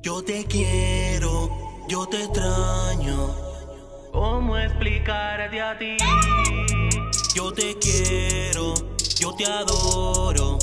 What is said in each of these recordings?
Yo te quiero, yo te extraño. ¿Cómo explicarte a ti? Yo te quiero, yo te adoro.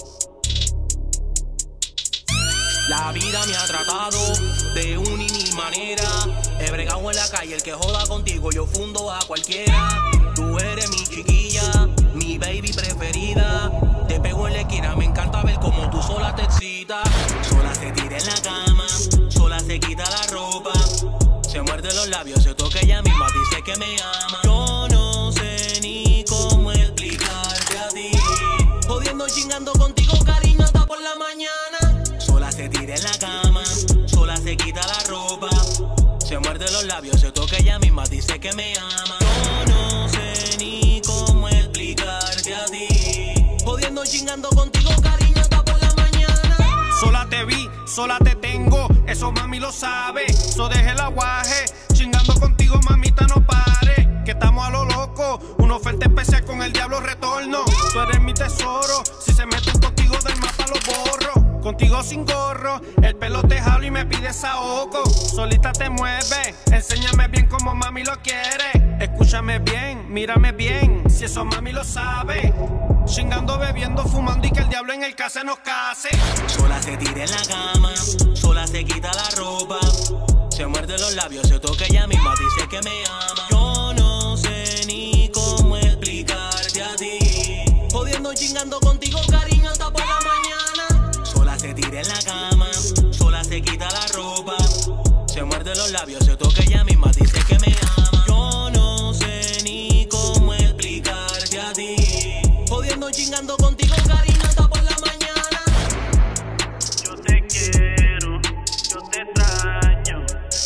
La vida me ha tratado de una y mil maneras. He bregado en la calle, el que joda contigo yo fundo a cualquiera. Tú eres mi chiquilla, mi baby preferida. Te pego en la esquina, me encanta ver cómo tú sola te excitas. Sola se tira en la cama, sola se quita la ropa. Se muerde los labios, se toca ella misma, dice que me ama. Yo no sé ni cómo explicarte a ti. Jodiendo, chingando contigo, cariño, hasta por la mañana. Sola se tira en la cama, sola se quita la ropa. Se muerde los labios, se toca ella misma, dice que me ama. Yo no sé ni cómo explicarte a ti. Jodiendo, chingando contigo, cariño, hasta por la mañana. Sola te vi, sola te tengo, eso mami lo sabe. So deje el aguaje, chingando contigo, mamita, no pare. Que estamos a lo loco, una oferta especial con el diablo retorno. Tú eres mi tesoro, si se meten contigo del mapa lo borro. Contigo sin gorro, el pelo te jalo y me pides ahogo. Solita te mueves, enséñame bien como mami lo quiere. Escúchame bien, mírame bien, si eso mami lo sabe. Chingando, bebiendo, fumando y que el diablo en el case nos case. Sola se tira en la cama, sola se quita la ropa. Se muerde los labios, se toca ella misma, dice que me ama. Yo no sé ni cómo explicarte a ti. Jodiendo, chingando contigo, cariño, hasta por la mañana. Sola se tira en la cama, sola se quita la ropa. Se muerde los labios, se toca ella misma, dice que me ama. Yo no sé ni cómo explicarte a ti. Jodiendo, chingando contigo, cariño, hasta por la mañana. Yo te quiero, yo te extraño.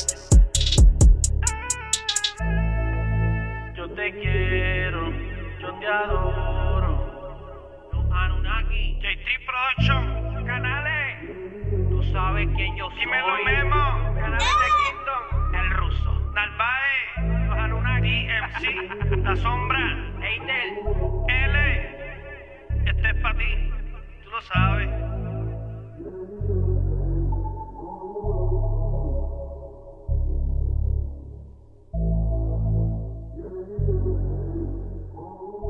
Yo te quiero, yo te adoro. Los Anunnaki, J3 Production, canales. tú sabes quién yo soy. Dímelo, Memo, canales de Kingdom. El ruso. Narváez, los Anunnaki, MC, La Sombra.